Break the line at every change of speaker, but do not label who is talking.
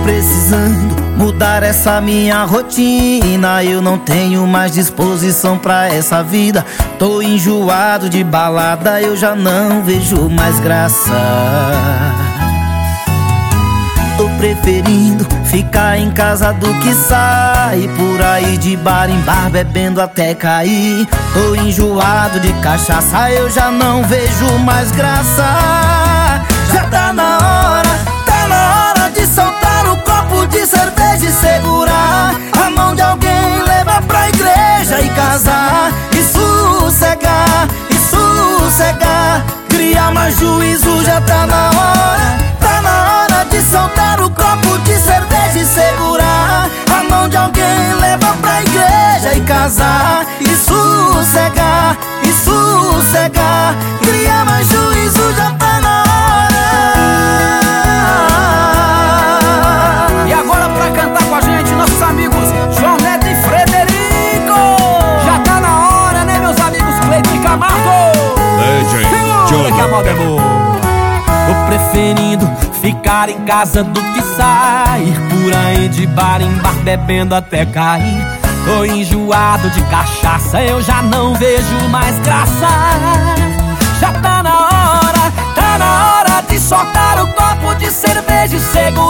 precisando mudar essa minha rotina. Eu não tenho mais disposição pra essa vida. Tô enjoado de balada, eu já não vejo mais graça. Tô preferindo ficar em casa do que sair por aí de bar em bar, bebendo até cair. Tô enjoado de cachaça, eu já não vejo mais graça. Já tá na hora de soltar o copo de cerveja e segurar a mão de alguém, levar pra igreja e casar. E sossegar, criar mais juízo. Já tá na hora de soltar o copo de cerveja e segurar a mão de alguém, levar pra igreja e casar. E sossegar, criar mais juízo. Já tá na hora.
E agora pra cantar com a gente, nossos amigos João Neto e Frederico. Já tá na hora, né, meus amigos Cleiton e Camargo? Segura que a moda é boa.
Tô preferindo ficar em casa do que sair por aí de bar em bar, bebendo até cair. Tô enjoado de cachaça, eu já não vejo mais graça. Já tá na hora de soltar o copo de cerveja e segurar